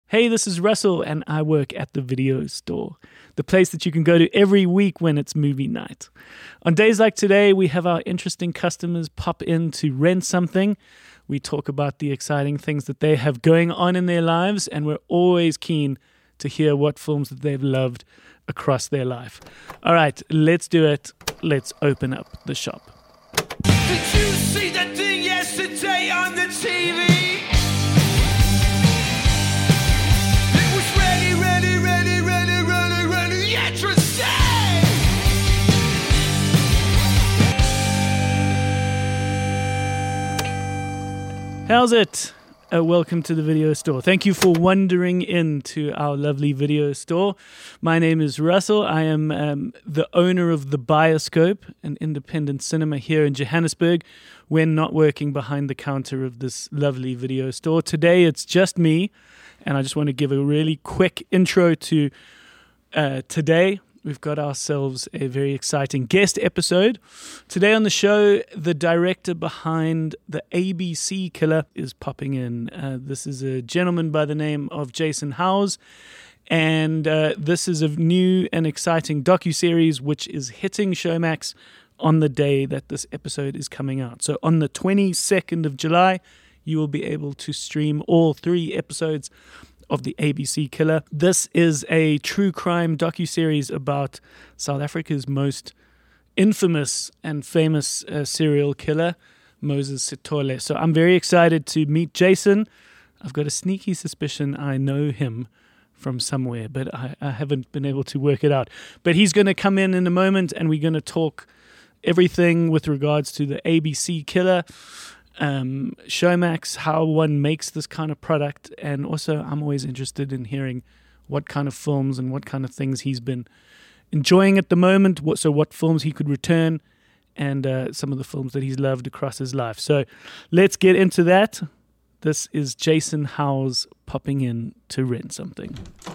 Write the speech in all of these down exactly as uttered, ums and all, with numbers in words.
Hey, this is Russell, and I work at the Video Store, the place that you can go to every week when it's movie night. On days like today, we have our interesting customers pop in to rent something. We talk about the exciting things that they have going on in their lives, and we're always keen to hear what films that they've loved across their life. All right, let's do it. Let's open up the shop. Did you see that thing yesterday on the T V? It was ready, ready, ready, ready, ready, ready, interesting! How's it? Uh, welcome to the Video Store. Thank you for wandering into our lovely video store. My name is Russell. I am um, the owner of the Bioscope, an independent cinema here in Johannesburg. We're not working behind the counter of this lovely video store. Today it's just me, and I just want to give a really quick intro to uh, today. We've got ourselves a very exciting guest episode. Today on the show, the director behind The A B C Killer is popping in. Uh, this is a gentleman by the name of Jason Howes, and uh, this is a new and exciting docuseries which is hitting Showmax on the day that this episode is coming out. So on the twenty-second of July, you will be able to stream all three episodes of The A B C Killer. This is a true crime docuseries about South Africa's most infamous and famous uh, serial killer, Moses Sithole. So I'm very excited to meet Jason. I've got a sneaky suspicion I know him from somewhere, but I, I haven't been able to work it out. But he's going to come in in a moment, and we're going to talk everything with regards to The A B C Killer, Um, Showmax, how one makes this kind of product, and also I'm always interested in hearing what kind of films and what kind of things he's been enjoying at the moment, what, so what films he could return, and uh, some of the films that he's loved across his life. So let's get into that. This is Jason Howes popping in to rent something.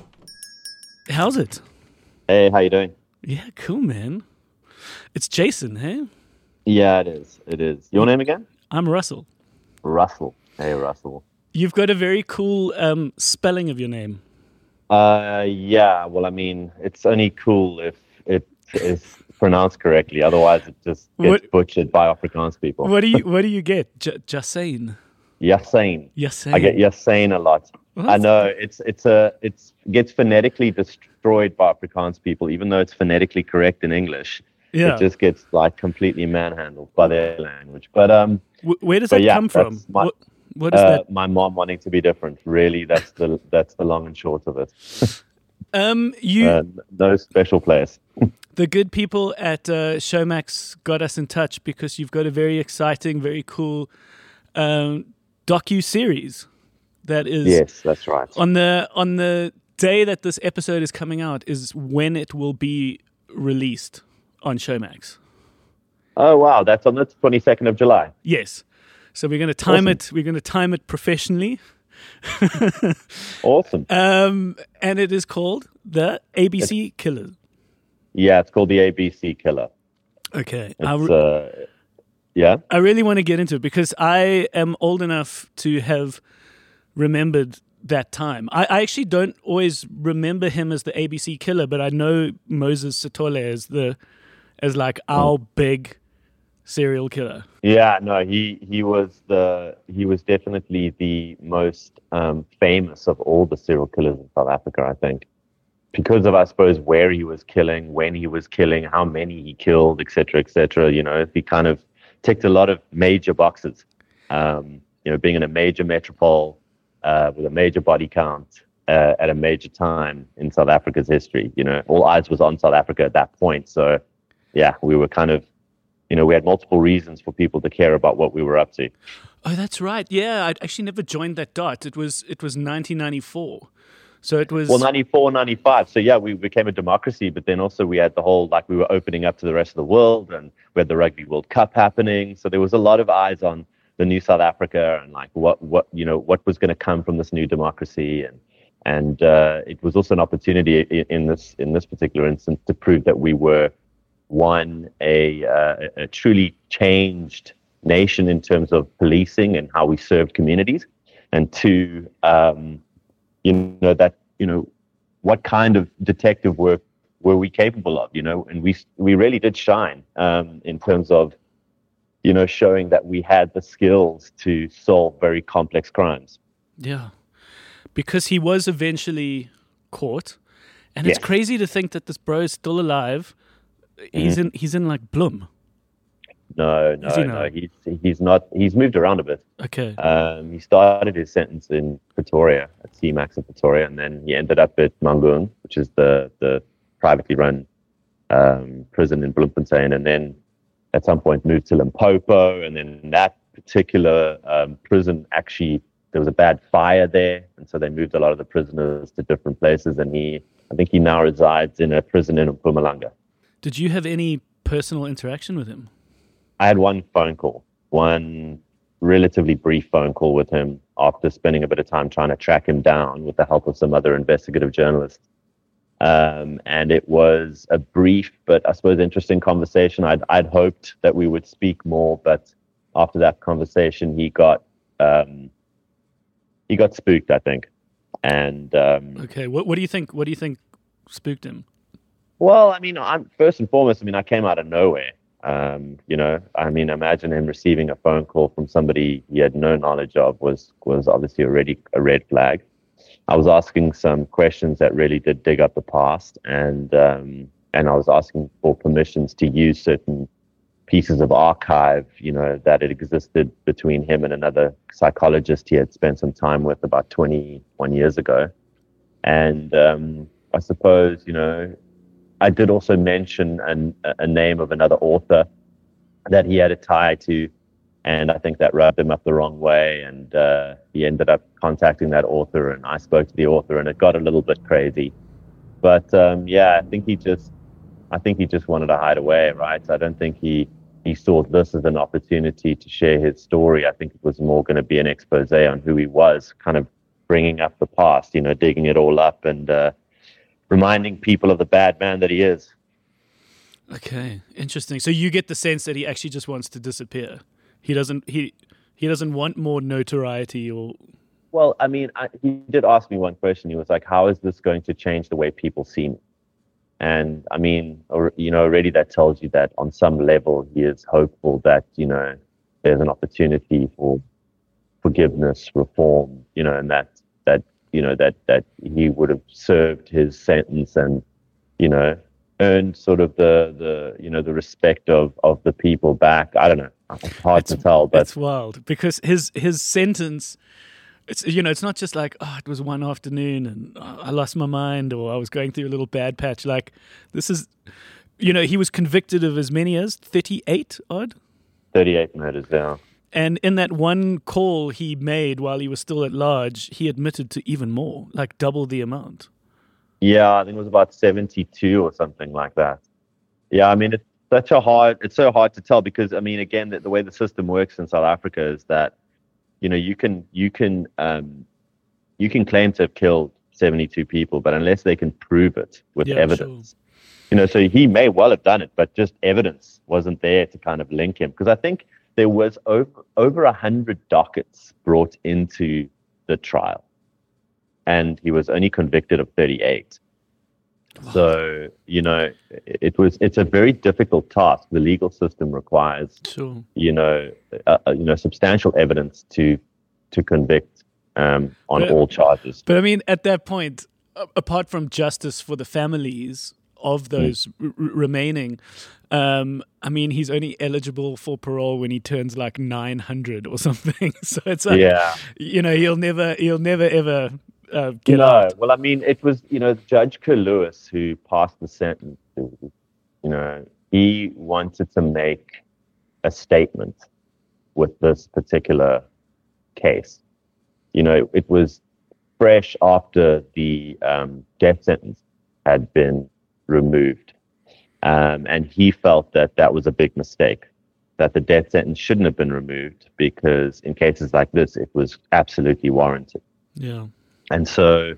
How's it? Hey, how you doing? Yeah, cool, man. It's Jason, hey? Yeah, it is. It is. Your name again? I'm Russell. Russell. Hey, Russell. You've got a very cool um, spelling of your name. Uh, yeah. Well, I mean, it's only cool if it is pronounced correctly. Otherwise, it just gets What- butchered by Afrikaans people. What do you What do you get? J- Jassane. Yassine. Yassine. I get Yassine a lot. What? I know it's it's a it's gets phonetically destroyed by Afrikaans people, even though it's phonetically correct in English. Yeah. It just gets like completely manhandled by their language. But um. W- where does But that yeah, come from? that's my- what What is Uh, that? my mom wanting to be different. Really, that's the that's the long and short of it. Um, you, Uh, no special place. the good people at uh, Showmax got us in touch because you've got a very exciting, very cool um, docu series that is Yes, that's right. on the on the day that this episode is coming out is when it will be released on Showmax. Oh wow, that's on the twenty-second of July. Yes. So we're going to time Awesome. it. We're going to time it professionally. Awesome. Um, and it is called The A B C Killer. Yeah, it's called the A B C Killer. Okay. I, It's, re- uh, yeah. I really want to get into it because I am old enough to have remembered that time. I, I actually don't always remember him as the A B C Killer, but I know Moses Sithole as the as like our big serial killer. Yeah, no, he he was the he was definitely the most um, famous of all the serial killers in South Africa, I think, because of I suppose where he was killing, when he was killing, how many he killed, et cetera, et cetera. You know, he kind of ticked a lot of major boxes. Um, you know, being in a major metropole uh, with a major body count uh, at a major time in South Africa's history. You know, all eyes was on South Africa at that point. So, yeah, we were kind of. You know, we had multiple reasons for people to care about what we were up to. Oh, that's right. Yeah, I'd actually never joined that dot. It was it was nineteen ninety-four. So it was Well, ninety-four, ninety-five. So, yeah, we became a democracy, but then also we had the whole, like, we were opening up to the rest of the world, and we had the Rugby World Cup happening. So there was a lot of eyes on the new South Africa and, like, what, what you know, what was going to come from this new democracy. And and uh, it was also an opportunity in, in this in this particular instance to prove that we were one, a, uh, a truly changed nation in terms of policing and how we served communities, and two, um, you know, that, you know, what kind of detective work were we capable of, you know, and we, we really did shine um, in terms of, you know, showing that we had the skills to solve very complex crimes. Yeah. Because he was eventually caught. And it's Yes. crazy to think that this bro is still alive. He's in he's in like Bloem. No, no, Is he now? no. He's he's not. He's moved around a bit. Okay. Um, he started his sentence in Pretoria at C MAX in Pretoria, and then he ended up at Mangoon, which is the the privately run um, prison in Bloemfontein, and then at some point moved to Limpopo, and then that particular um, prison actually there was a bad fire there, and so they moved a lot of the prisoners to different places, and he I think he now resides in a prison in Mpumalanga. Did you have any personal interaction with him? I had one phone call, one relatively brief phone call with him after spending a bit of time trying to track him down with the help of some other investigative journalists. Um, and it was a brief, but I suppose interesting conversation. I'd, I'd hoped that we would speak more, but after that conversation, he got um, he got spooked, I think. And um, Okay. What what do you think what do you think spooked him? well, I mean, I'm first and foremost. I mean, I came out of nowhere. Um, you know, I mean, imagine him receiving a phone call from somebody he had no knowledge of was was obviously already a red flag. I was asking some questions that really did dig up the past, and um, and I was asking for permissions to use certain pieces of archive, you know, that had existed between him and another psychologist he had spent some time with about twenty-one years ago. And um, I suppose, you know, I did also mention an, a name of another author that he had a tie to, and I think that rubbed him up the wrong way, and uh, he ended up contacting that author, and I spoke to the author, and it got a little bit crazy. But um, yeah, I think he just, I think he just wanted to hide away, right? I don't think he he saw this as an opportunity to share his story. I think it was more going to be an expose on who he was, kind of bringing up the past, you know, digging it all up, and uh, reminding people of the bad man that he is. Okay. Interesting. So you get the sense that he actually just wants to disappear. He doesn't he he doesn't want more notoriety or Well, I mean, I, he did ask me one question. He was like, how is this going to change the way people see me? And I mean, or, you know, already that tells you that on some level he is hopeful that, you know, there's an opportunity for forgiveness, reform, you know, and that, that, you know, that, that he would have served his sentence and, you know, earned sort of the, the, you know, the respect of, of the people back. I don't know. It's hard it's, to tell, but it's wild because his his sentence, it's you know, it's not just like, oh, it was one afternoon and oh, I lost my mind or I was going through a little bad patch. Like this is, you know, he was convicted of as many as thirty-eight odd. thirty-eight murders now. And in that one call he made while he was still at large, he admitted to even more, like double the amount. Yeah, I think it was about seventy-two or something like that. Yeah, I mean, it's such a hard, it's so hard to tell because, I mean, again, the, the way the system works in South Africa is that, you know, you can, you can, um, you can claim to have killed seventy-two people, but unless they can prove it with Yeah, evidence, sure. you know, so he may well have done it, but just evidence wasn't there to kind of link him. Because I think there was over, over a hundred dockets brought into the trial, and he was only convicted of thirty-eight. Wow. So, you know, it was, it's a very difficult task. The legal system requires, Sure. you know, uh, you know, substantial evidence to, to convict um, on But- all charges. But I mean, at that point, a- apart from justice for the families of those r- r- remaining, um, I mean, he's only eligible for parole when he turns like nine hundred or something. So it's like, Yeah. you know, he'll never, he'll never ever uh, get no, out. well, I mean, it was, you know, Judge Kerr Lewis who passed the sentence. You know, he wanted to make a statement with this particular case. You know, it was fresh after the um, death sentence had been removed. Um, and he felt that that was a big mistake, that the death sentence shouldn't have been removed because in cases like this, it was absolutely warranted. Yeah. And so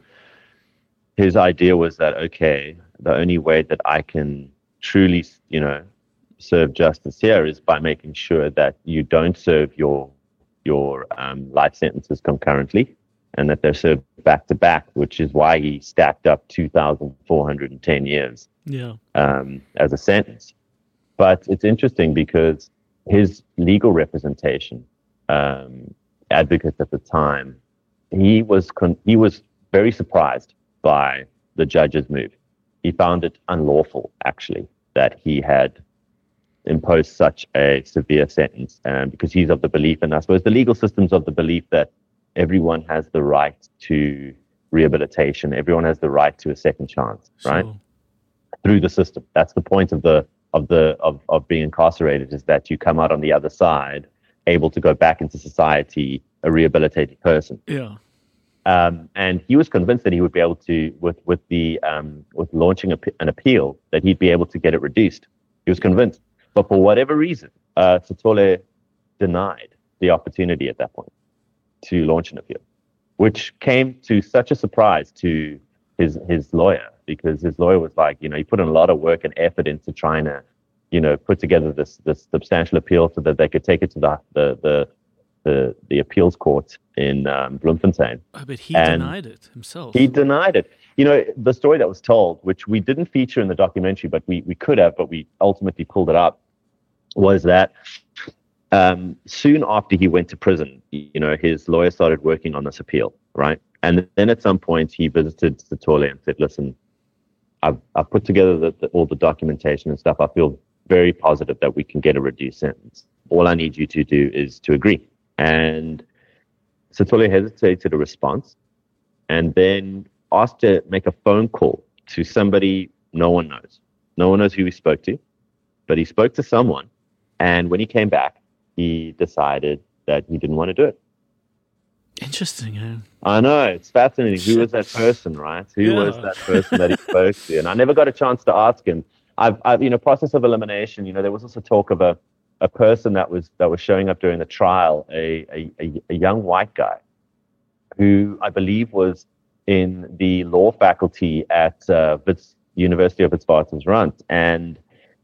his idea was that, okay, the only way that I can truly, you know, serve justice here is by making sure that you don't serve your your um, life sentences concurrently, and that they're served back to back, which is why he stacked up two thousand four hundred ten years Yeah. um, as a sentence. But it's interesting because his legal representation, um, advocates at the time, he was con- he was very surprised by the judge's move. He found it unlawful, actually, that he had imposed such a severe sentence, um, because he's of the belief, and I suppose the legal system's of the belief that everyone has the right to rehabilitation, everyone has the right to a second chance, right? Sure. Through the system. That's the point of the of the of, of being incarcerated, is that you come out on the other side able to go back into society a rehabilitated person. Yeah. Um, and he was convinced that he would be able to, with with the um, with launching a, an appeal, that he'd be able to get it reduced. He was convinced, but for whatever reason, uh, Sithole denied the opportunity at that point to launch an appeal, which came to such a surprise to his his lawyer, because his lawyer was like, you know, he put in a lot of work and effort into trying to, you know, put together this this substantial appeal so that they could take it to the the the the, the appeals court in um, Bloemfontein. Oh, but he And denied it himself. He denied it. You know, the story that was told, which we didn't feature in the documentary, but we we could have, but we ultimately pulled it up, was that um, soon after he went to prison, you know, his lawyer started working on this appeal, right? And then at some point he visited Sithole and said, listen, I've, I've put together the, the, all the documentation and stuff. I feel very positive that we can get a reduced sentence. All I need you to do is to agree. And Sithole hesitated a response and then asked to make a phone call to somebody no one knows. No one knows who he spoke to, but he spoke to someone. And when he came back, he decided that he didn't want to do it. Interesting, eh? I know, it's fascinating. Who was that person, right? Who Yeah. was that person that he spoke to? And I never got a chance to ask him. I've, I've, you know, process of elimination. You know, there was also talk of a, a person that was that was showing up during the trial, a a, a, a young white guy, who I believe was in the law faculty at uh, Wits, University of Witwatersrand, and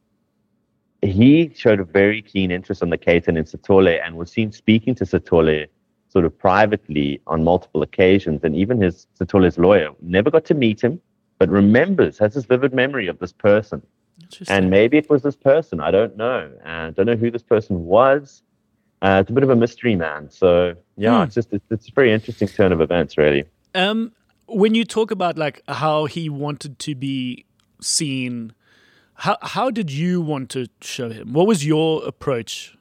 he showed a very keen interest on the case and in Sithole, and was seen speaking to Sithole sort of privately on multiple occasions. And even his Sithole's lawyer never got to meet him, but remembers, has this vivid memory of this person. Interesting. And maybe it was this person. I don't know. I uh, don't know who this person was. Uh, it's a bit of a mystery, man. So yeah, Hmm. it's just it's, it's a very interesting turn of events, really. Um, when you talk about like how he wanted to be seen, how how did you want to show him? What was your approach?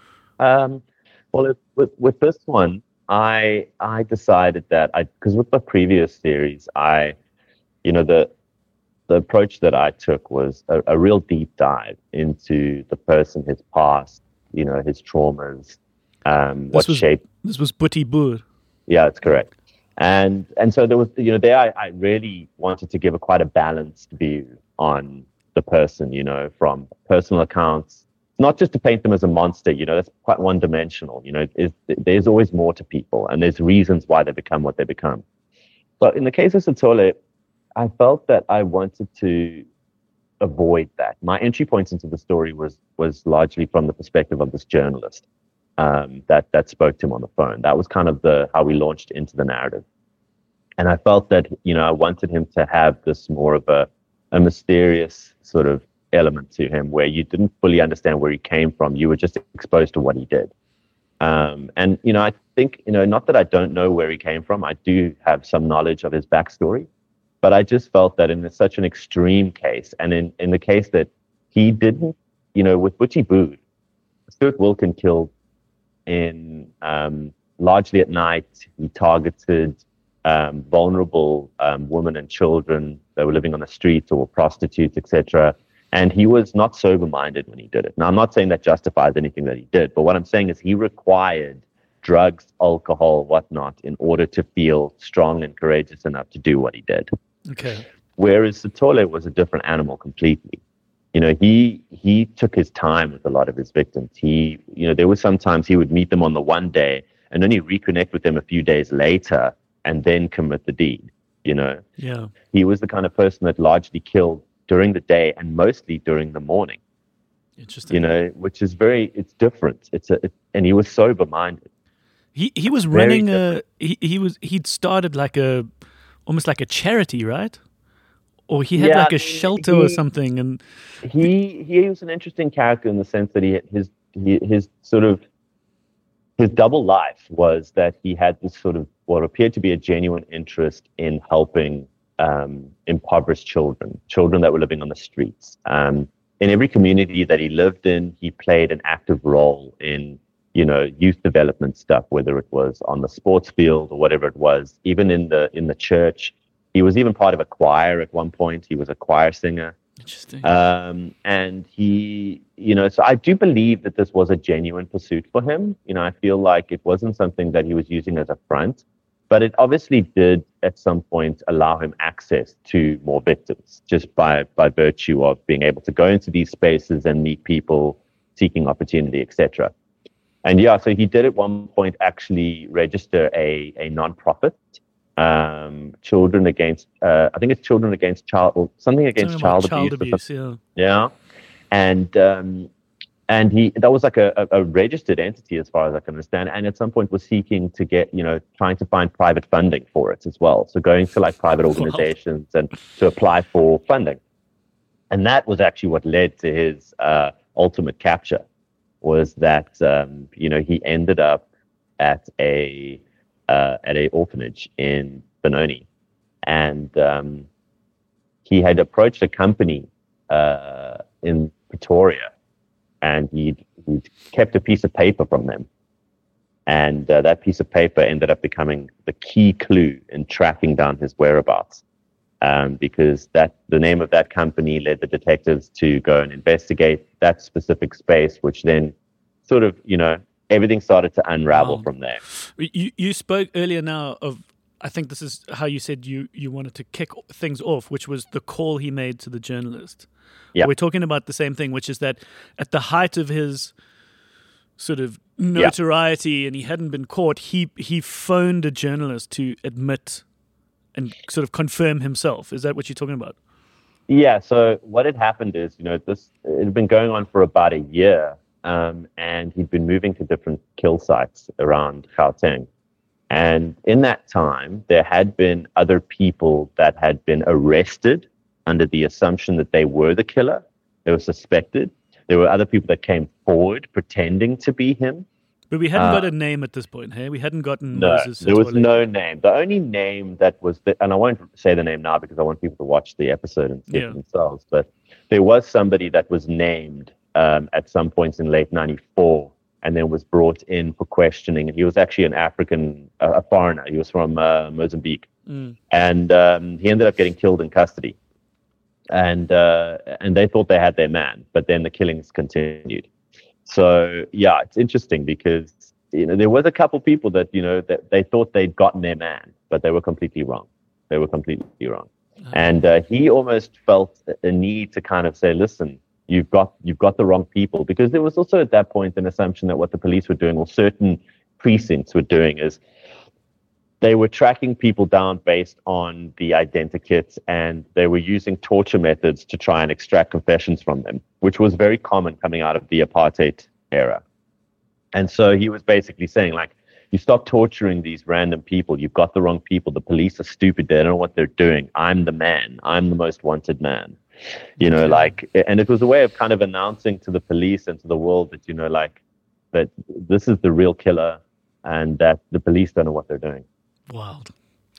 Um, well, it, with with this one, I I decided that I because with the previous series, I, you know, the the approach that I took was a, a real deep dive into the person, his past, you know, his traumas, um, what This was shaped. this was Boetie Boer. Yeah, that's correct. And and so there was, you know, there I, I really wanted to give a quite a balanced view on the person, you know, from personal accounts, not just to paint them as a monster, you know, that's quite one-dimensional. You know, is there's always more to people, and there's reasons why they become what they become. But in the case of Sithole, I felt that I wanted to avoid that. My entry points into the story was was largely from the perspective of this journalist um, that that spoke to him on the phone. That was kind of the how we launched into the narrative. And I felt that, you know, I wanted him to have this more of a, a mysterious sort of element to him where you didn't fully understand where he came from. You were just exposed to what he did. Um, and, you know, I think, you know, not that I don't know where he came from. I do have some knowledge of his backstory. But I just felt that in such an extreme case, and in, in the case that he didn't, you know, with Boetie Boer, Stuart Wilken killed in um, largely at night. He targeted um, vulnerable um, women and children that were living on the streets or prostitutes, et cetera. And he was not sober-minded when he did it. Now, I'm not saying that justifies anything that he did, but what I'm saying is he required drugs, alcohol, whatnot, in order to feel strong and courageous enough to do what he did. Okay. Whereas Sithole was a different animal completely. You know, he he took his time with a lot of his victims. He, you know, there were sometimes he would meet them on the one day and only reconnect with them a few days later and then commit the deed. You know, Yeah. he was the kind of person that largely killed during the day and mostly during the morning. Interesting. You know, which is very, it's different. It's a, it, and he was sober-minded. He he was Very running different. a he, he was he'd started like a almost like a charity, right? Or he had Yeah, like I a mean, shelter or he- something, and he he was an interesting character in the sense that he his he, his sort of his double life was that he had this sort of what appeared to be a genuine interest in helping um, impoverished children, children that were living on the streets. Um, in every community that he lived in, he played an active role in, you know, youth development stuff, whether it was on the sports field or whatever it was. Even in the in the church, he was even part of a choir at one point. He was a choir singer. interesting. Um, and he, you know, so I do believe that this was a genuine pursuit for him. You know, I feel like it wasn't something that he was using as a front, but it obviously did at some point allow him access to more victims just by, by virtue of being able to go into these spaces and meet people seeking opportunity, et cetera. And yeah, so he did at one point actually register a, a nonprofit, um, Children Against, uh, I think it's Children Against Child, or something against Something about child, child abuse. abuse, yeah. Yeah. And um, and he that was like a, a, a registered entity as far as I can understand. And at some point was seeking to get, you know, trying to find private funding for it as well. So going to like private organizations and to apply for funding. And that was actually what led to his uh, ultimate capture, was that, um, you know, he ended up at a uh, at a orphanage in Benoni. And um, he had approached a company uh, in Pretoria, and he'd, he'd kept a piece of paper from them. And uh, that piece of paper ended up becoming the key clue in tracking down his whereabouts, um, because that the name of that company led the detectives to go and investigate that specific space, which then sort of, you know, everything started to unravel Wow. from there. You you spoke earlier now of, I think this is how you said you, you wanted to kick things off, which was the call he made to the journalist. Yeah. We're talking about the same thing, which is that at the height of his sort of notoriety and he hadn't been caught, he he phoned a journalist to admit and sort of confirm himself. Is that what you're talking about? Yeah, so what had happened is, you know, this it had been going on for about a year, um, and he'd been moving to different kill sites around Gauteng. And in that time, there had been other people that had been arrested under the assumption that they were the killer. They were suspected. There were other people that came forward pretending to be him. But we hadn't Uh, got a name at this point, hey? We hadn't gotten No, Moses. there was Sithole. no name. The only name that was, the, and I won't say the name now because I want people to watch the episode and see it Yeah. for themselves, but there was somebody that was named um, at some points in late ninety-four and then was brought in for questioning. And he was actually an African, uh, a foreigner. He was from uh, Mozambique. Mm. And um, he ended up getting killed in custody. And uh, and they thought they had their man, but then the killings continued. So, yeah, it's interesting because, you know, there was a couple people that, you know, that they thought they'd gotten their man, but they were completely wrong. They were completely wrong. And uh, he almost felt a need to kind of say, listen, you've got you've got the wrong people, because there was also at that point an assumption that what the police were doing, or certain precincts were doing, is they were tracking people down based on the identikits, and they were using torture methods to try and extract confessions from them, which was very common coming out of the apartheid era. And so he was basically saying, like, you stop torturing these random people. You've got the wrong people. The police are stupid. They don't know what they're doing. I'm the man. I'm the most wanted man. You know, like, and it was a way of kind of announcing to the police and to the world that, you know, like, that this is the real killer and that the police don't know what they're doing. Wild.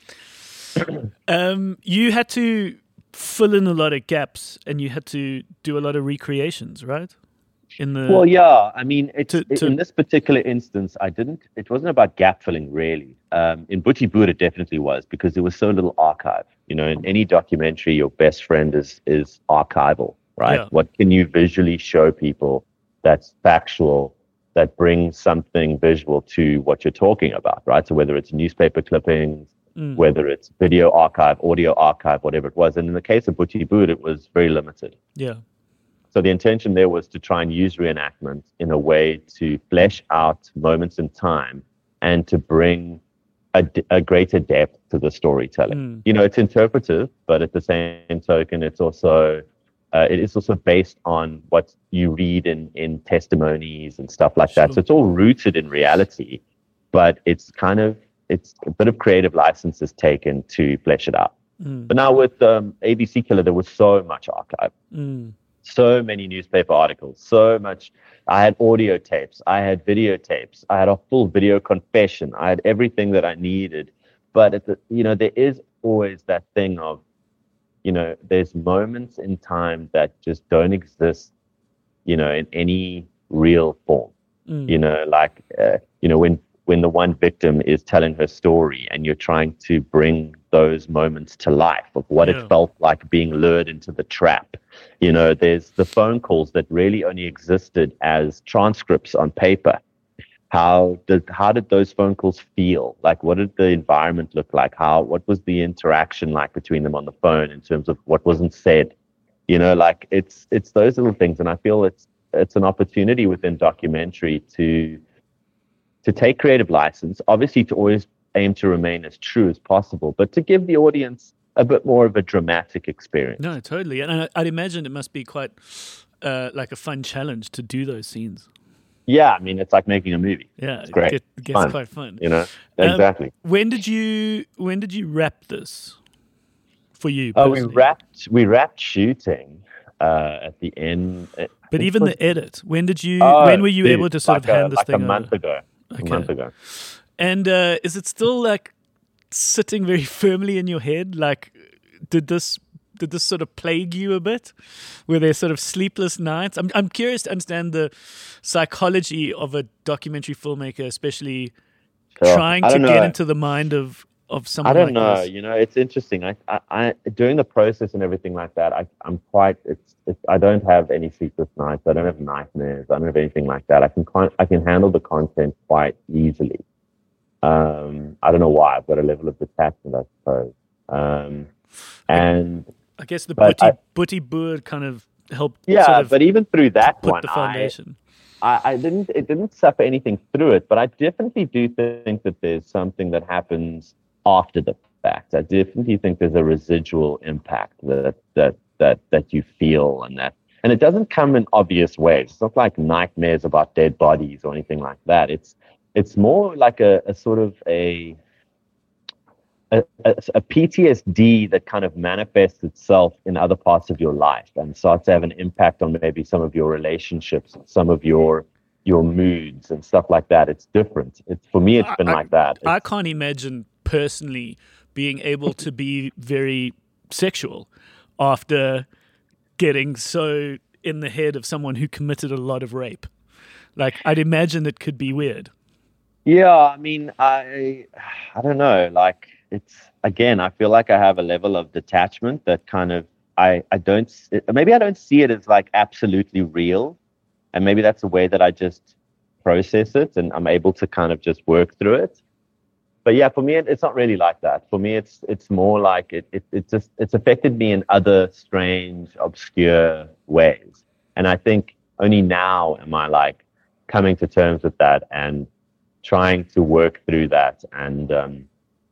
um, you had to fill in a lot of gaps and you had to do a lot of recreations, right? In the Well, yeah. I mean, it's, To- to- in this particular instance, I didn't, it wasn't about gap filling, really. Um, in Buttibut, it definitely was, because there was so little archive. You know, in any documentary, your best friend is is archival, right? Yeah. What can you visually show people that's factual, that brings something visual to what you're talking about, right? So whether it's newspaper clippings, Mm. whether it's video archive, audio archive, whatever it was. And in the case of Buttibut, it was very limited. yeah. So the intention there was to try and use reenactment in a way to flesh out moments in time and to bring a, d- a greater depth to the storytelling. Mm. You know, it's interpretive, but at the same token, it's also uh, it is also based on what you read in in testimonies and stuff like that. Sure. So it's all rooted in reality, but it's kind of it's a bit of creative license is taken to flesh it out. Mm. But now with um, A B C Killer, there was so much archive, Mm. so many newspaper articles, so much. I had audio tapes, I had videotapes, I had a full video confession, I had everything that I needed. But at the, you know, there is always that thing of, you know, there's moments in time that just don't exist, you know, in any real form. Mm. You know, like, uh, you know, when when the one victim is telling her story and you're trying to bring those moments to life of what Yeah. it felt like being lured into the trap. You know, there's the phone calls that really only existed as transcripts on paper. How did how did those phone calls feel? Like, what did the environment look like? How what was the interaction like between them on the phone in terms of what wasn't said? You know, like it's it's those little things, and I feel it's it's an opportunity within documentary to to take creative license, obviously to always aim to remain as true as possible, but to give the audience a bit more of a dramatic experience. No, totally. And I, I'd imagine it must be quite uh, like a fun challenge to do those scenes. Yeah, I mean, it's like making a movie. Yeah, It's great. It, it gets Fun. quite fun. You know, Um, exactly. When did you when did you wrap this for you? Oh, we personally? wrapped we wrapped shooting uh, at the end. I But think even it was- the edit. When did you? Oh, when were you dude, able to sort like of a, hand this like thing a month over? ago? Okay. A month ago. And uh, is it still like sitting very firmly in your head? Like, did this did this sort of plague you a bit? Were there sort of sleepless nights? I'm I'm curious to understand the psychology of a documentary filmmaker, especially So, trying I to don't get know. into the mind of of someone I don't like know. this. You know, it's interesting. I, I, I, during the process and everything like that, I, I'm quite. It's, it's. I don't have any sleepless nights. I don't have nightmares. I don't have anything like that. I can, con- I can handle the content quite easily. Um, I don't know why. I've got a level of detachment, I suppose. Um, and I guess the But Butty I- Butty Bird kind of helped yeah, sort of but even through that put one, the I, foundation. I, I didn't. It didn't suffer anything through it, but I definitely do think that there's something that happens after the fact. I definitely think there's a residual impact that that that that you feel, and that, and it doesn't come in obvious ways. It's not like nightmares about dead bodies or anything like that. It's it's more like a, a sort of a a, a, a P T S D that kind of manifests itself in other parts of your life and starts to have an impact on maybe some of your relationships, some of your your moods and stuff like that. It's different. It's for me, it's been I- like that. I It's, can't imagine personally being able to be very sexual after getting so in the head of someone who committed a lot of rape. Like, I'd imagine it could be weird. yeah, I mean, I I don't know. Like, it's again, I feel like I have a level of detachment that kind of I I don't s- maybe I don't see it as like absolutely real, and maybe that's the way that I just process it, and I'm able to kind of just work through it. But yeah, for me, it, it's not really like that. For me, it's it's more like it it it just it's affected me in other strange, obscure ways, and I think only now am I like coming to terms with that and trying to work through that and um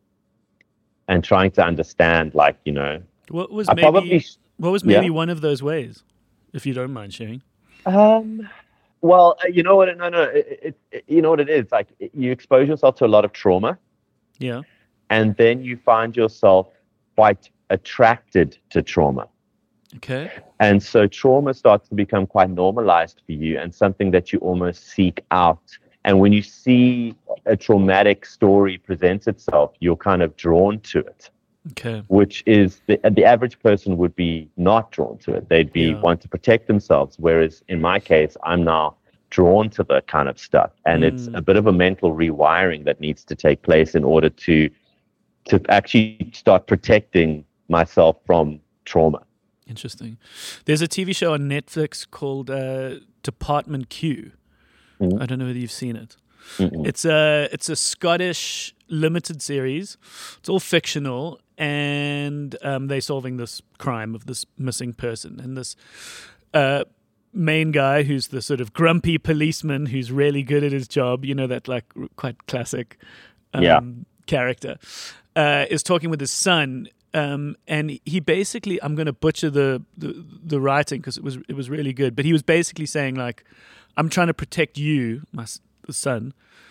and trying to understand, like, you know, What was I maybe probably sh- what was yeah. maybe one of those ways, if you don't mind sharing? Um, well, uh, you know what? No, no. It, it, it, you know what it is? Like, it- you expose yourself to a lot of trauma, Yeah. and then you find yourself quite attracted to trauma. Okay. And so trauma starts to become quite normalized for you and something that you almost seek out. And when you see a traumatic story present itself, you're kind of drawn to it, Okay. which is the, the average person would be not drawn to it. They'd be Yeah. want to protect themselves. Whereas in my case, I'm now drawn to the kind of stuff. And it's Mm. a bit of a mental rewiring that needs to take place in order to to actually start protecting myself from trauma. Interesting. There's a T V show on Netflix called uh, Department Q. Mhm. I don't know whether you've seen it. Mm-mm. It's a it's a Scottish limited series. It's all fictional, and um, they're solving this crime of this missing person. And this uh, main guy, who's the sort of grumpy policeman who's really good at his job, you know, that like r- quite classic um, Yeah. character, uh, is talking with his son. Um, and he basically, I'm going to butcher the the, the writing because it was it was really good. But he was basically saying like, I'm trying to protect you, my s- the son,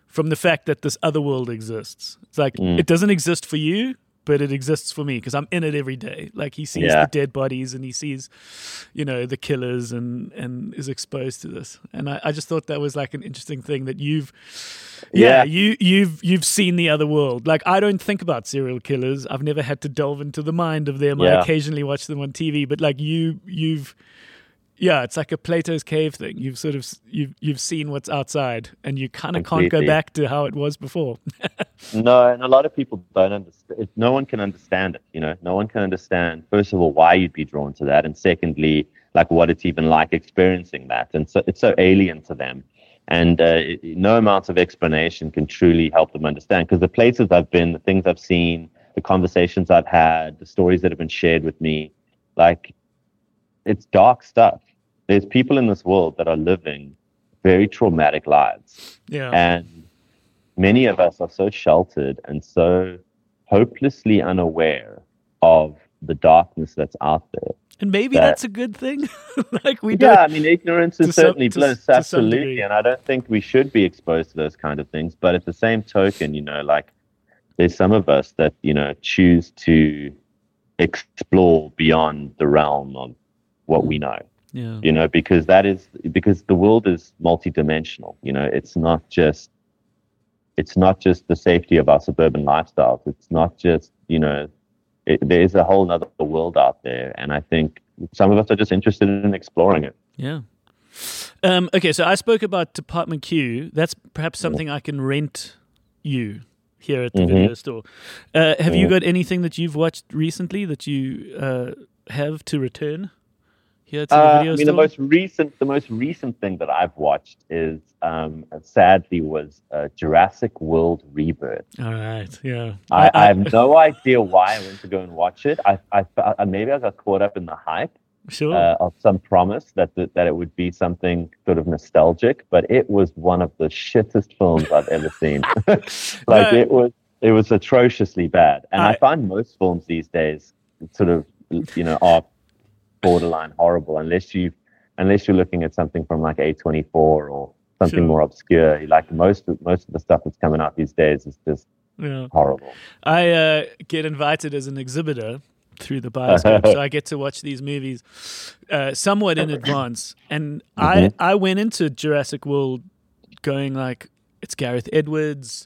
from the fact that this other world exists. It's like Mm. it doesn't exist for you, but it exists for me because I'm in it every day. Like he sees Yeah. the dead bodies and he sees, you know, the killers and and is exposed to this. And I, I just thought that was like an interesting thing that you've, yeah, Yeah. you you've you've seen the other world. Like I don't think about serial killers. I've never had to delve into the mind of them. I Yeah. occasionally watch them on T V, but like you you've. Yeah, it's like a Plato's cave thing. You've sort of you've you've seen what's outside, and you kind of can't go Completely. back to how it was before. No, and a lot of people don't understand. No one can understand it. You know, no one can understand. First of all, why you'd be drawn to that, and secondly, like what it's even like experiencing that. And so it's so alien to them, and uh, it, no amount of explanation can truly help them understand. Because the places I've been, the things I've seen, the conversations I've had, the stories that have been shared with me, like it's dark stuff. There's people in this world that are living very traumatic lives. Yeah, And many of us are so sheltered and so hopelessly unaware of the darkness that's out there. and maybe that- that's a good thing. Like we Yeah, don't. I mean, ignorance to is some- certainly to- bliss, to some absolutely. degree. And I don't think we should be exposed to those kind of things. But at the same token, you know, like there's some of us that, you know, choose to explore beyond the realm of what we know. Yeah, You know, because that is because the world is multidimensional. You know, it's not just it's not just the safety of our suburban lifestyles. It's not just, you know, it, there's a whole other world out there, and I think some of us are just interested in exploring it. yeah. Um, okay, so I spoke about Department Q. That's perhaps something I can rent you here at the Mhm. video store. Uh, have you Mhm. got anything that you've watched recently that you uh, have to return here to the Uh, video I mean, store? the most recent, the most recent thing that I've watched is, um, sadly, was uh, Jurassic World Rebirth. All right, yeah. I, I have no idea why I went to go and watch it. I, I, I maybe I got caught up in the hype sure. uh, of some promise that the, that it would be something sort of nostalgic, but it was one of the shittest films I've ever seen. Like No. it was, it was atrociously bad. And I, I- find most films these days sort of, you know, are borderline horrible unless you unless you're looking at something from like A twenty-four or something Sure. more obscure. Like most of, most of the stuff that's coming out these days is just Yeah. horrible. I uh, get invited as an exhibitor through the Bioscope, so I get to watch these movies uh, somewhat in advance. And Mhm. I, I went into Jurassic World going like, it's Gareth Edwards.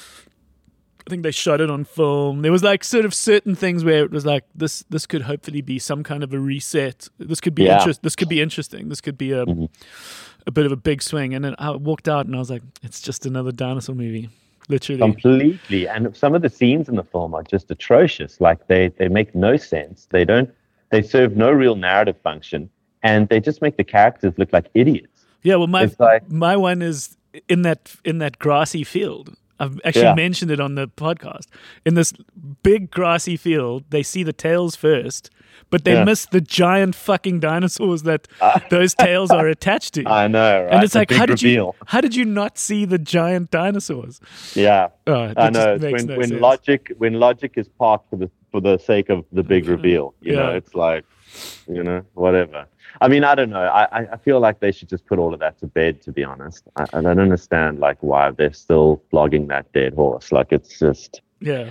I think they shot it on film. There was like sort of certain things where it was like this. This could hopefully be some kind of a reset. This could be Yeah. interest. This could be interesting. This could be a Mhm. a bit of a big swing. And then I walked out and I was like, it's just another dinosaur movie, literally. Completely. And some of the scenes in the film are just atrocious. Like they, they make no sense. They don't, they serve no real narrative function, and they just make the characters look like idiots. Yeah, well, my It's like- my one is in that in that grassy field. I've actually Yeah. mentioned it on the podcast. In this big grassy field, they see the tails first, but they Yeah. miss the giant fucking dinosaurs that those tails are attached to. I know, right? and it's The like, big how did you reveal. how did you not see the giant dinosaurs? Yeah. Oh, it I just know. makes When no when sense. logic when logic is parked for the for the sake of the big reveal, you know, Yeah. it's like, you know, whatever. I mean, I don't know. I, I- I feel like they should just put all of that to bed, to be honest. I, I don't understand like why they're still flogging that dead horse. Like it's just Yeah.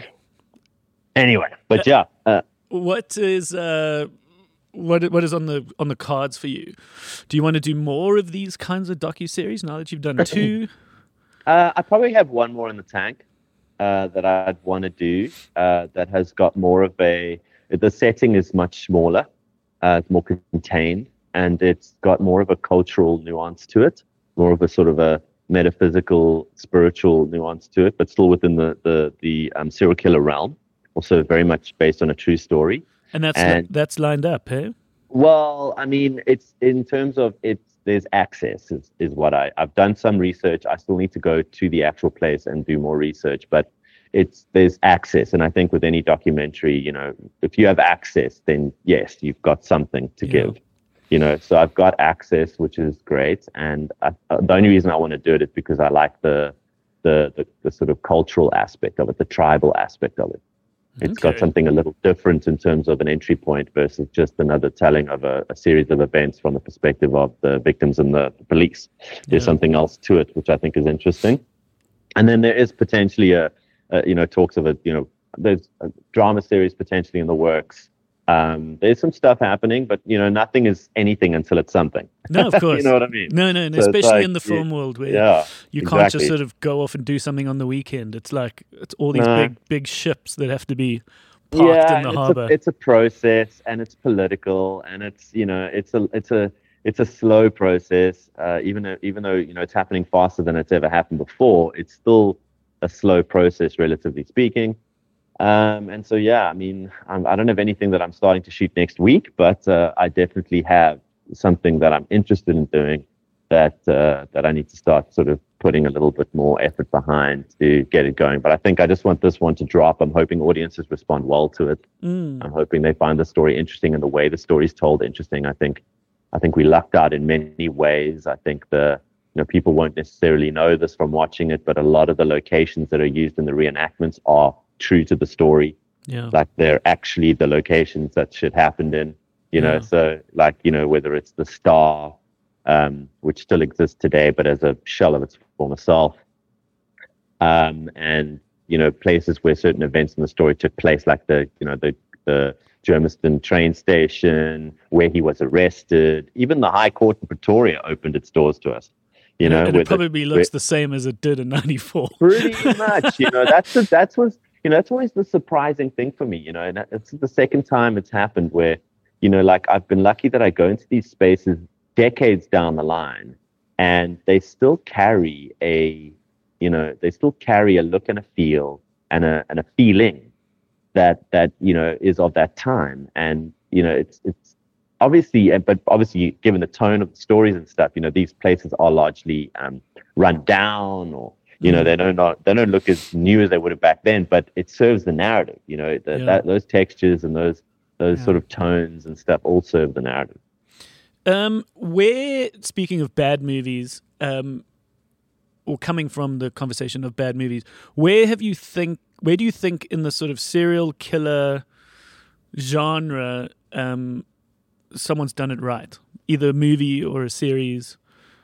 anyway. But yeah, uh, What is uh what what is on the on the cards for you? Do you want to do more of these kinds of docuseries now that you've done two? Uh, I probably have one more in the tank uh, that I'd want to do uh, that has got more of a. The setting is much smaller, uh, it's more contained, and it's got more of a cultural nuance to it, more of a sort of a metaphysical, spiritual nuance to it, but still within the the the um, serial killer realm. Also, very much based on a true story. And that's And- that's lined up, eh? Well, I mean, it's in terms of it's there's access is, is what I I've done some research. I still need to go to the actual place and do more research, but it's there's access, and I think with any documentary, you know, if you have access, then yes, you've got something to Yeah. give. You know, so I've got access, which is great, and I, uh, the only reason I want to do it is because I like the the the, the sort of cultural aspect of it, the tribal aspect of it. It's got Okay. something a little different in terms of an entry point versus just another telling of a, a series of events from the perspective of the victims and the, the police. There's Yeah. something else to it, which I think is interesting. and then there is potentially a, a you know talks of a you know there's a drama series potentially in the works. Um, there's some stuff happening, but you know nothing is anything until it's something. No, of course. You know what I mean? No, no, no. So it's especially like, in the film yeah, world where yeah, you can't just exactly. sort of go off and do something on the weekend. It's like it's all these No. big, big ships that have to be parked yeah, in the and harbor. It's a, it's a process, and it's political, and it's you know it's a it's a it's a slow process. Uh, even though even though you know it's happening faster than it's ever happened before, it's still a slow process, relatively speaking. Um, and so, yeah, I mean, I'm, I don't have anything that I'm starting to shoot next week, but uh, I definitely have something that I'm interested in doing that uh, that I need to start sort of putting a little bit more effort behind to get it going. But I think I just want this one to drop. I'm hoping audiences respond well to it. Mm. I'm hoping they find the story interesting and the way the story's told interesting. I think I think we lucked out in many ways. I think the you know people won't necessarily know this from watching it, but a lot of the locations that are used in the reenactments are true to the story. Yeah. Like they're actually the locations that shit happened in, you know, Yeah. so like, you know, whether it's the Star, um, which still exists today, but as a shell of its former self, um, and, you know, places where certain events in the story took place, like the, you know, the, the Germiston train station, where he was arrested, even the High Court in Pretoria opened its doors to us. You know, and where it the- probably looks the same as it did in ninety-four. pretty much, you know, that's the, that's what's, you know, that's always the surprising thing for me, you know, and it's the second time it's happened where, you know, like I've been lucky that I go into these spaces decades down the line and they still carry a, you know, they still carry a look and a feel and a, and a feeling that, that, you know, is of that time. And, you know, it's, it's obviously, but obviously given the tone of the stories and stuff, you know, these places are largely um, run down or, you know, they don't not, they don't look as new as they would have back then, but it serves the narrative. You know, the, Yeah. that those textures and those those Yeah. sort of tones and stuff all serve the narrative. Um, where, speaking of bad movies, um, or coming from the conversation of bad movies, where have you think, where do you think in the sort of serial killer genre, um, someone's done it right? Either a movie or a series.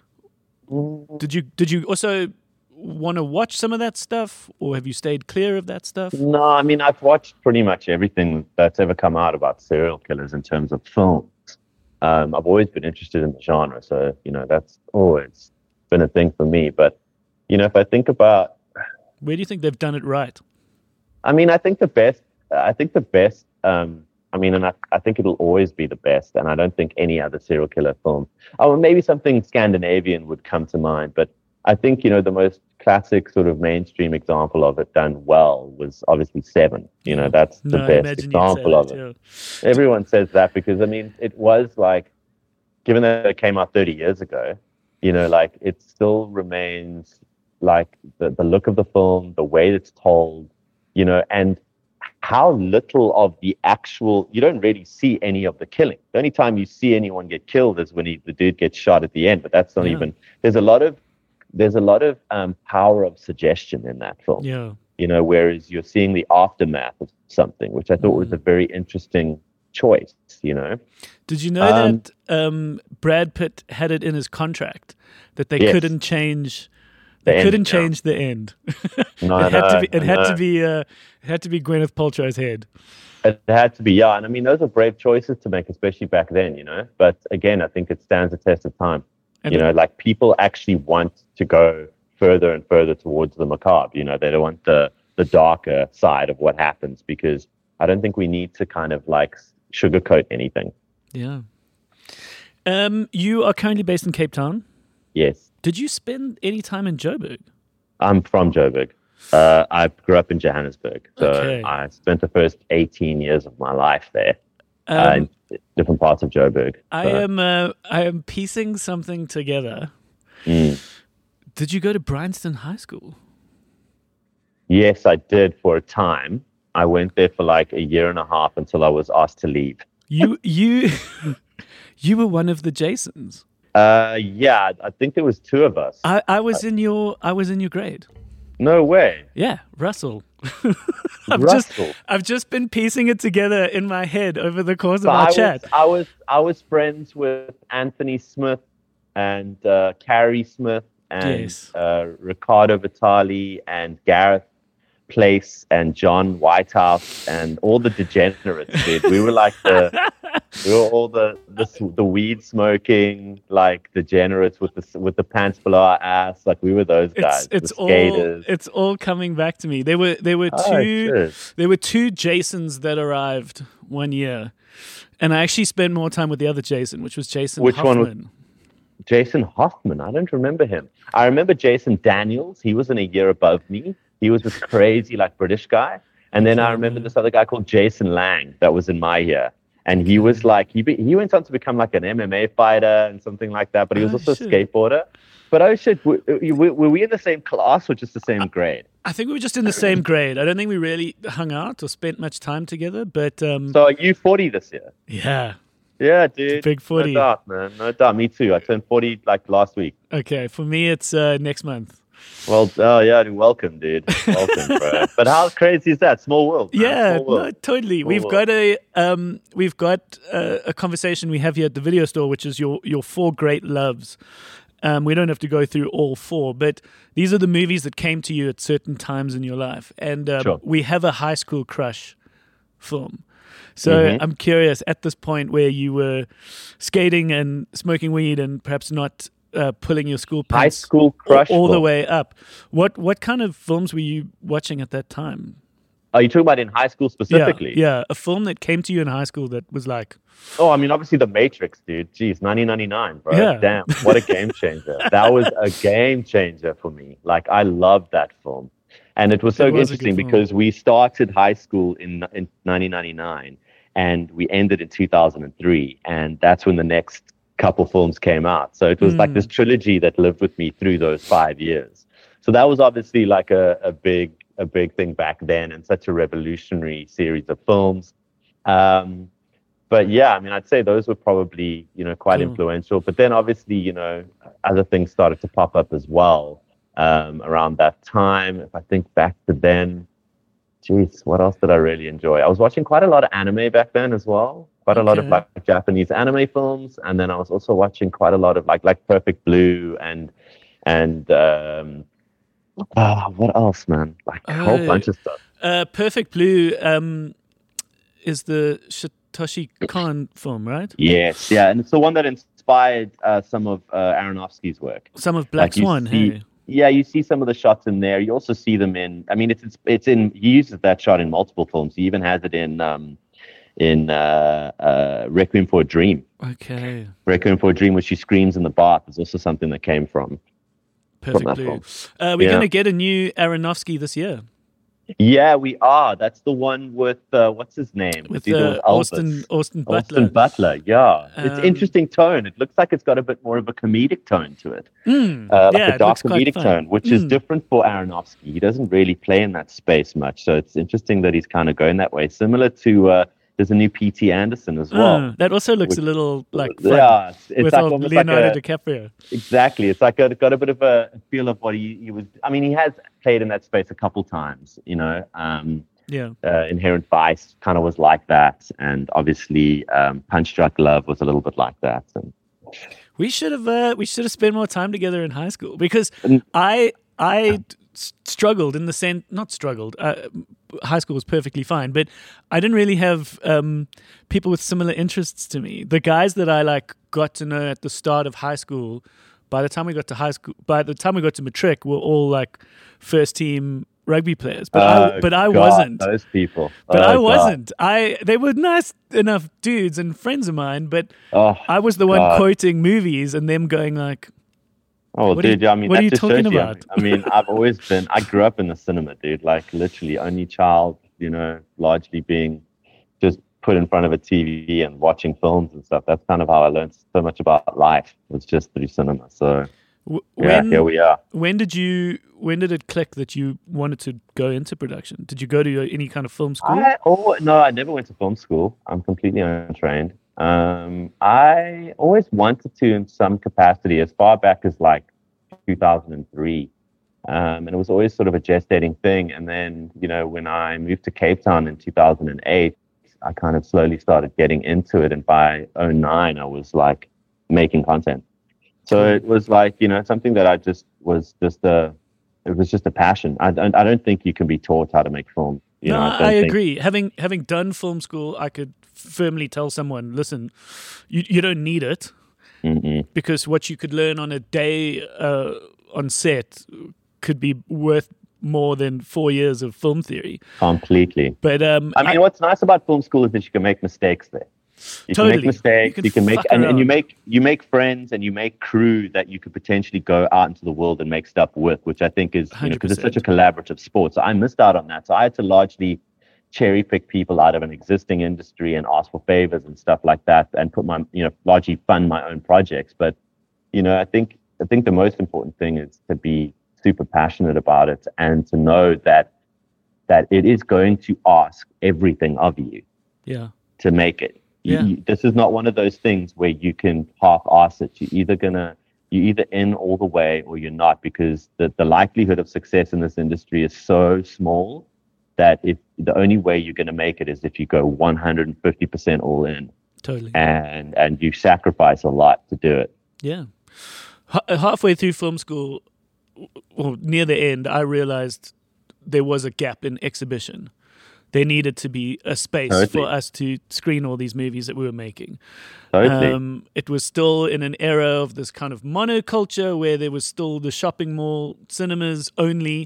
Did you did you also want to watch some of that stuff, or have you stayed clear of that stuff? No, I mean I've watched pretty much everything that's ever come out about serial killers in terms of films. Um, I've always been interested in the genre, so you know that's always been a thing for me. But you know, if I think about, Where do you think they've done it right? I mean, I think the best, I think the best. Um, I mean, and I, I think it'll always be the best. And I don't think any other serial killer film, oh, maybe something Scandinavian would come to mind. But I think, you know, the most classic sort of mainstream example of it done well was obviously Seven. You know, that's the No, I best imagine you'd say example of that, it. yeah. Everyone says that because, I mean, it was like, given that it came out thirty years ago, you know, like it still remains like the, the look of the film, the way it's told, you know, and how little of the actual, you don't really see any of the killing. The only time you see anyone get killed is when he, the dude gets shot at the end, but that's not Yeah. even, there's a lot of, there's a lot of um, power of suggestion in that film, Yeah. you know, whereas you're seeing the aftermath of something, which I thought was a very interesting choice, you know. Did you know Um, that um, Brad Pitt had it in his contract that they Yes. couldn't change? The They end, couldn't yeah. change the end. No, it I had to know, be. It I had know. to be. Uh, it had to be Gwyneth Paltrow's head. It had to be, yeah. And I mean, those are brave choices to make, especially back then, you know. But again, I think it stands the test of time. And you it- know, like people actually want to go further and further towards the macabre. You know, they don't want the the darker side of what happens because I don't think we need to kind of like sugarcoat anything. Yeah. Um, you are currently based in Cape Town. Yes, Did you spend any time in Joburg? I'm from Joburg. Uh, I grew up in Johannesburg, so Okay. I spent the first eighteen years of my life there, uh, Um, in different parts of Joburg. I So, am. Uh, I am piecing something together. mm. Did you go to Bryanston High School? Yes, I did for a time. I went there for like a year and a half until I was asked to leave. You you you were one of the Jasons. Uh, yeah, I think there was two of us. I, I was in your I was in your grade. No way. Yeah, Russell. I've just Russell. I've just been piecing it together in my head over the course of So our I was, chat. I was I was friends with Anthony Smith and uh, Carrie Smith and Yes. uh, Ricardo Vitali and Gareth Place and John Whitehouse and all the degenerates, dude. We were like the we were all the the, the weed smoking like degenerates with the with the pants below our ass. Like we were those guys. It's it's the all skaters. it's all coming back to me. There were there were Oh, two shit. there were two Jasons that arrived one year, and I actually spent more time with the other Jason, which was Jason Which one was- Hoffman. Jason Hoffman. I don't remember him. I remember Jason Daniels. He was in a year above me. He was this crazy like British guy. And then I remember this other guy called Jason Lang that was in my year. And he was like, he be, he went on to become like an M M A fighter and something like that. But he was Oh, also shit. a skateboarder. But oh shit, were, were were we in the same class or just the same grade? I think we were just in the same grade. I don't think we really hung out or spent much time together. But um, So are you forty this year? yeah, Yeah, dude. big forty. No doubt, man. No doubt. Me too. I turned forty like last week. okay. For me, it's uh, next month. Well, oh yeah, dude, welcome, dude. Welcome, bro. But how crazy is that? Small world. Man. Yeah, Small world. no, totally. Small we've world. got a um, we've got a, a conversation we have here at the video store, which is your your four great loves. Um, we don't have to go through all four, but these are the movies that came to you at certain times in your life, and um, Sure. we have a high school crush film. So Mhm. I'm curious, at this point where you were skating and smoking weed and perhaps not uh, pulling your school High pants school all, crush. all the film. way up, what what kind of films were you watching at that time? Are you talking about in high school specifically? Yeah, yeah, a film that came to you in high school that was like, Oh, I mean, obviously The Matrix, dude. Jeez, nineteen ninety-nine, bro. Yeah. Damn, what a game changer. That was a game changer for me. Like, I loved that film. And it was so It was a good interesting film. because we started high school in, in nineteen ninety-nine and we ended in two thousand three. And that's when the next couple films came out. So it was like Mm. this trilogy that lived with me through those five years. So that was obviously like a, a big a big thing back then and such a revolutionary series of films. Um, but yeah, I mean, I'd say those were probably, you know, quite Cool. influential. But then obviously, you know, other things started to pop up as well um, around that time. If I think back to then, geez, what else did I really enjoy? I was watching quite a lot of anime back then as well. Quite a lot of Okay. like Japanese anime films, and then I was also watching quite a lot of like like Perfect Blue and and um, uh, what else, man? Like a whole Oh, bunch of stuff. uh, Perfect Blue um, is the Satoshi Kon film, right? Yes, yeah, and it's the one that inspired uh, some of uh, Aronofsky's work. Some of Black Like, you Swan, see- hey? Yeah, you see some of the shots in there. You also see them in. I mean, it's it's, it's in. He uses that shot in multiple films. He even has it in um, in uh, uh, Requiem for a Dream. Okay, Requiem for a Dream, where she screams in the bath, is also something that came from. Perfect that Blue. film. Uh, we're Yeah. going to get a new Aronofsky this year Yeah, we are. That's the one with uh, what's his name? with It's either uh, with Elvis. Austin Austin Butler. Austin Butler, yeah. It's Um, interesting tone. It looks like it's got a bit more of a comedic tone to it. Mm, Uh, like yeah, a it dark looks quite comedic fun. tone, which is Mm. different for Aronofsky. He doesn't really play in that space much. So it's interesting that he's kind of going that way. Similar to, uh, there's a new P T Anderson as well. Uh, that also looks Which- a little like fun yeah, it's, it's with like old almost Leonardo like a, DiCaprio. exactly. It's like a, got a bit of a feel of what he, he was. I mean, he has played in that space a couple times, you know. Um, Yeah. uh, Inherent Vice kind of was like that, and obviously um, Punch Drunk Love was a little bit like that. And We should have uh, we should have spent more time together in high school because Mm. I I s- struggled in the sense not struggled. Uh, high school was perfectly fine, but I didn't really have um, people with similar interests to me. The guys that I like got to know at the start of high school, by the time we got to high school, by the time we got to matric, were all like first team rugby players. But I Oh, but I God, wasn't. those people. But Oh, I God. wasn't. I they were nice enough dudes and friends of mine, but Oh, I was the one God. quoting movies and them going like, Oh, What are you- dude, I mean, what are that you just talking shows you. I about? mean- I mean, I've always been, I grew up in the cinema, dude, like literally only child, you know, largely being just put in front of a T V and watching films and stuff. That's kind of how I learned so much about life, was just through cinema. So, w- yeah, when here we are. when did you when did it click that you wanted to go into production? Did you go to any kind of film school? I, oh, no, I never went to film school. I'm completely untrained. Um, I always wanted to in some capacity, as far back as like two thousand three. Um, and it was always sort of a gestating thing. And then, you know, when I moved to Cape Town in two thousand eight, I kind of slowly started getting into it. And by oh nine, I was like making content. So Cool. it was like, you know, something that I just was just a, it was just a passion. I don't, I don't think you can be taught how to make film. You no, know, I, don't I think, agree. Having having done film school, I could firmly tell someone, listen, you you don't need it Mm-mm. because what you could learn on a day uh, on set could be worth more than four years of film theory. Completely. But um, I mean, what's nice about film school is that you can make mistakes there. You Totally. can make mistakes. You You can can, make fuck and, and you around. make you make friends and you make crew that you could potentially go out into the world and make stuff with, which I think is you know because it's such a collaborative sport. So I missed out on that. So I had to largely cherry pick people out of an existing industry and ask for favors and stuff like that, and put my you know largely fund my own projects. But you know, I think I think the most important thing is to be super passionate about it and to know that that it is going to ask everything of you yeah, to make it. You, Yeah. you, this is not one of those things where you can half-ass it. You're either gonna you're either in all the way or you're not, because the, the likelihood of success in this industry is so small that if the only way you're gonna make it is if you go one hundred fifty percent all in totally. and and you sacrifice a lot to do it. Yeah. H- halfway through film school, or near the end, I realized there was a gap in exhibition. There needed to be a space Totally. for us to screen all these movies that we were making. Totally. Um, it was still in an era of this kind of monoculture where there was still the shopping mall cinemas only,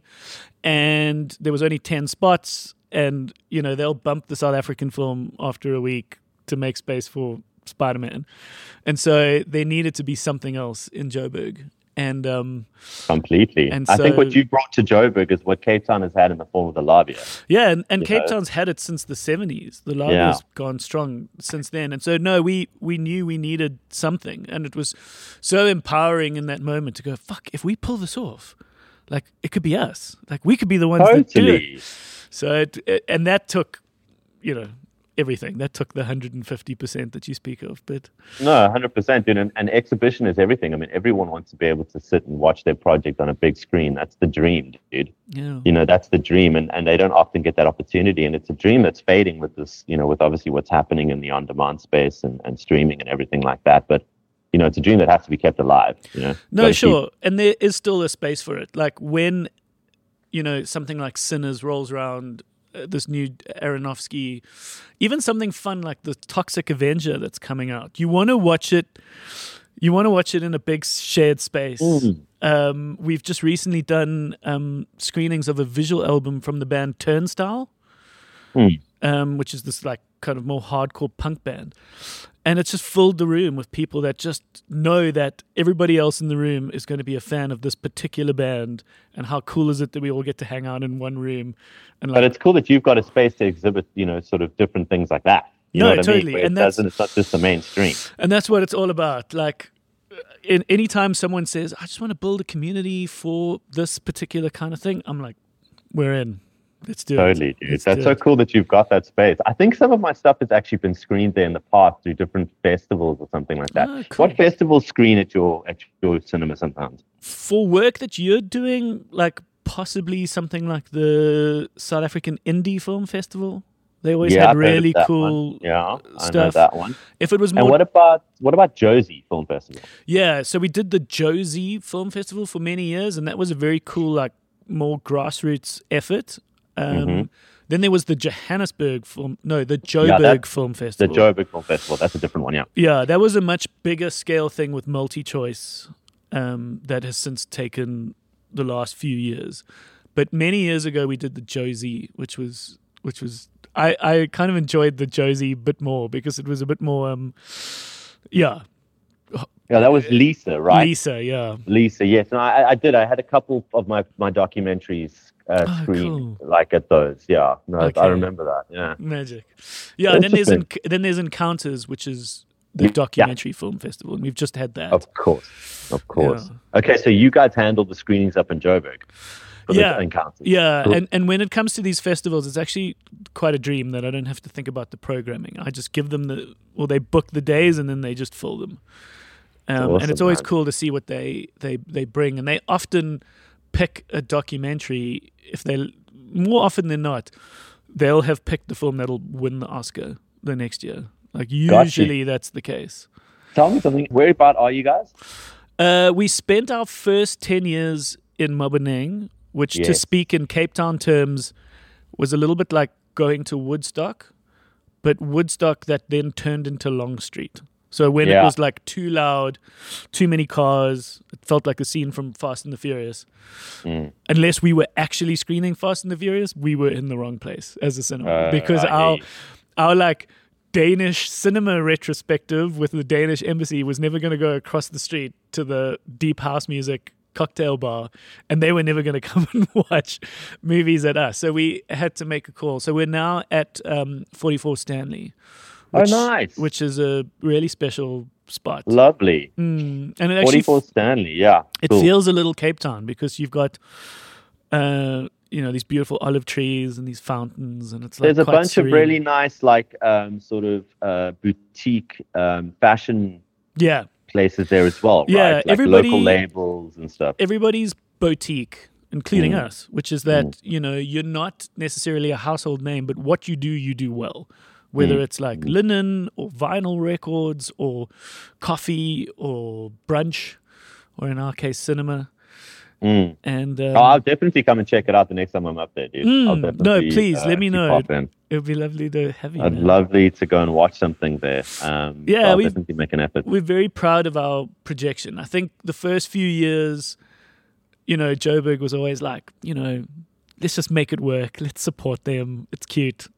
and there was only ten spots. And, you know, they'll bump the South African film after a week to make space for Spider-Man. And so there needed to be something else in Joburg. And um, Completely. and I think so- what you brought to Joburg is what Cape Town has had in the form of the Labia. yeah, and, and You Cape know. Town's had it since the seventies. The love Yeah. has gone strong since then. And so, no, we, we knew we needed something. And it was so empowering in that moment to go, fuck, if we pull this off, like, it could be us. Like, we could be the ones that do it. Totally. So, it, it, and that took, you know, everything. That took the one hundred fifty percent that you speak of. But No, one hundred percent, dude. And, and exhibition is everything. I mean, everyone wants to be able to sit and watch their project on a big screen. That's the dream, dude. yeah, You know, that's the dream. And, and they don't often get that opportunity. And it's a dream that's fading with this, you know, with obviously what's happening in the on-demand space and, and streaming and everything like that. But, you know, it's a dream that has to be kept alive, you know. no, Gotta sure. keep- And there is still a space for it. Like when, you know, something like Sinners rolls around, uh, this new Aronofsky, even something fun like the Toxic Avenger that's coming out. You want to watch it. You want to watch it in a big shared space. Mm. Um, we've just recently done um, screenings of a visual album from the band Turnstile, Mm. um, which is this like kind of more hardcore punk band. And it's just filled the room with people that just know that everybody else in the room is going to be a fan of this particular band. And how cool is it that we all get to hang out in one room? And But like, it's cool that you've got a space to exhibit, you know, sort of different things like that. You No, know what I totally. mean? Where And it that's- doesn't, it's not just the mainstream. and that's what it's all about. Like, in, anytime someone says, I just want to build a community for this particular kind of thing, I'm like, we're in. Let's do Totally, it. dude. Let's That's do so it. cool that you've got that space. I think some of my stuff has actually been screened there in the past through different festivals or something like that. Oh, cool. What festivals screen at your at your cinema sometimes? For work that you're doing, like possibly something like the South African Indie Film Festival. They always yeah, had I've heard of really that cool one. Yeah, I know stuff. that one. If it was more, And what about what about Josie Film Festival? yeah. So we did the Josie Film Festival for many years, and that was a very cool, like more grassroots effort. Um, Mhm. Then there was the Johannesburg Film, no, the Joburg Yeah, that- Film The Festival. Joburg Film Festival. That's a different one. Yeah. Yeah, that was a much bigger scale thing with multi-choice um, that has since taken the last few years. But many years ago, we did the Josie, which was which was I, I kind of enjoyed the Josie a bit more because it was a bit more um, yeah, Yeah, that was Lisa, right? Lisa, yeah, Lisa, yes. And I, I did. I had a couple of my, my documentaries uh, Oh, screened, cool. like at those. Yeah, no, Okay. I remember that. Yeah. magic. Yeah, and then there's Interesting. en- then there's Encounters, which is the Yeah. documentary film festival, and we've just had that. Of course, of course. Yeah. Okay, so you guys handled the screenings up in Joburg for the Yeah. encounters. Yeah, Cool. and, and when it comes to these festivals, it's actually quite a dream that I don't have to think about the programming. I just give them the, well, they book the days and then they just fill them. Um, and it's Awesome, always man. cool to see what they, they, they bring. And they often pick a documentary, if they, more often than not, they'll have picked the film that'll win the Oscar the next year. Like Got you. usually that's the case. Tell me something. Where about are you guys? Uh, we spent our first ten years in Maboneng, which to Yes. speak in Cape Town terms was a little bit like going to Woodstock, but Woodstock that then turned into Long Street. So when it Yeah. was like too loud, too many cars, it felt like a scene from Fast and the Furious. Mm. Unless we were actually screening Fast and the Furious, we were in the wrong place as a cinema Uh, because I hear our you. our like Danish cinema retrospective with the Danish embassy was never going to go across the street to the deep house music cocktail bar, and they were never going to come and watch movies at us. So we had to make a call. So we're now at um, forty-four Stanley. Oh, Which, nice. Which is a really special spot. Lovely. Mm, and it actually forty-four Stanley, yeah. it cool. feels a little Cape Town because you've got, uh, you know, these beautiful olive trees and these fountains, and it's like There's a quite bunch serene. of really nice, like, um, sort of uh, boutique um, fashion yeah. places there as well, Yeah, right? Like everybody- local labels and stuff. Everybody's boutique, including Mm. us, which is that you know you're not necessarily a household name, but what you do, you do well. Whether Mm. it's like linen or vinyl records or coffee or brunch, or in our case, cinema. Mm. And um, Oh, I'll definitely come and check it out the next time I'm up there, dude. Mm, I'll no, definitely, please, uh, let me keep know. popping. it would be lovely to have you. I'd man. lovely to go and watch something there. Um, Yeah, so I'll we've- definitely make an effort. We're very proud of our projection. I think the first few years, you know, Joburg was always like, you know, let's just make it work. Let's support them. It's cute.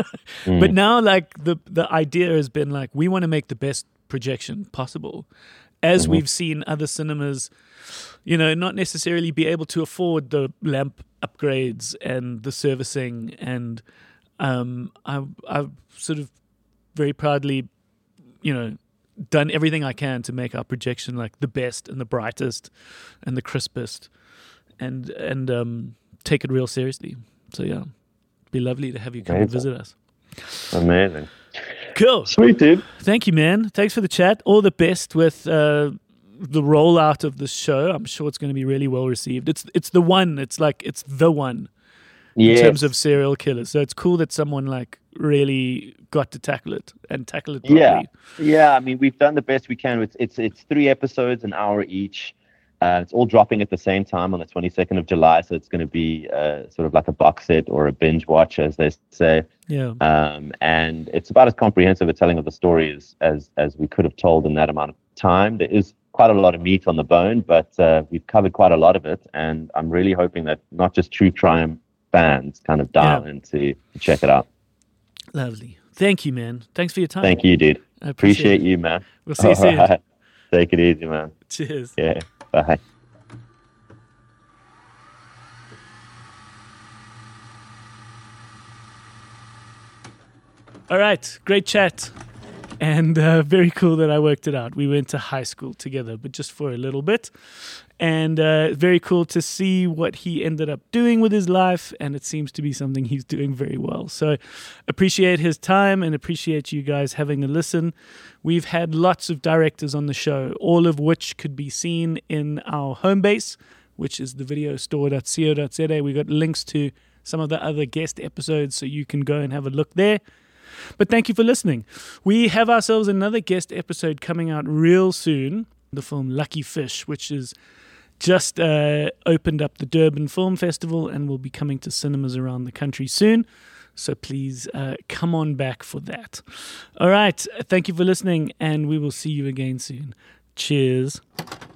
Mm. But now, like, the, the idea has been like, we want to make the best projection possible. As Mm-hmm. we've seen other cinemas, you know, not necessarily be able to afford the lamp upgrades and the servicing. And um, I, I've sort of very proudly, you know, done everything I can to make our projection like the best and the brightest and the crispest, and and um, take it real seriously. So yeah, it'd be lovely to have you come and Amazing. visit us. Amazing. Cool. Sweet, dude. Thank you, man. Thanks for the chat. All the best with uh, the rollout of this show. I'm sure it's going to be really well received. It's it's the one. It's like it's the one in Yes. terms of serial killers. So it's cool that someone like really got to tackle it and tackle it properly. Yeah, yeah. I mean, we've done the best we can. It's it's it's three episodes, an hour each. Uh, it's all dropping at the same time on the twenty-second of July, so it's going to be uh, sort of like a box set or a binge watch, as they say. Yeah. Um, and it's about as comprehensive a telling of the story as, as as we could have told in that amount of time. There is quite a lot of meat on the bone, but uh, we've covered quite a lot of it, and I'm really hoping that not just true crime fans kind of dial Yeah. in to, to check it out. Lovely. Thank you, man. Thanks for your time. Thank you, dude. I appreciate, Appreciate it. you, man. We'll see you soon. All right. Take it easy, man. Cheers. Yeah. Bye. All right. Great chat. And uh, very cool that I worked it out. We went to high school together, but just for a little bit. And uh, very cool to see what he ended up doing with his life. And it seems to be something he's doing very well. So appreciate his time and appreciate you guys having a listen. We've had lots of directors on the show, all of which could be seen in our home base, which is the video store dot co dot za. We got links to some of the other guest episodes, so you can go and have a look there. But thank you for listening. We have ourselves another guest episode coming out real soon. The film Lucky Fish, which is just uh, opened up the Durban Film Festival and will be coming to cinemas around the country soon. So please uh, come on back for that. All right. Thank you for listening, and we will see you again soon. Cheers.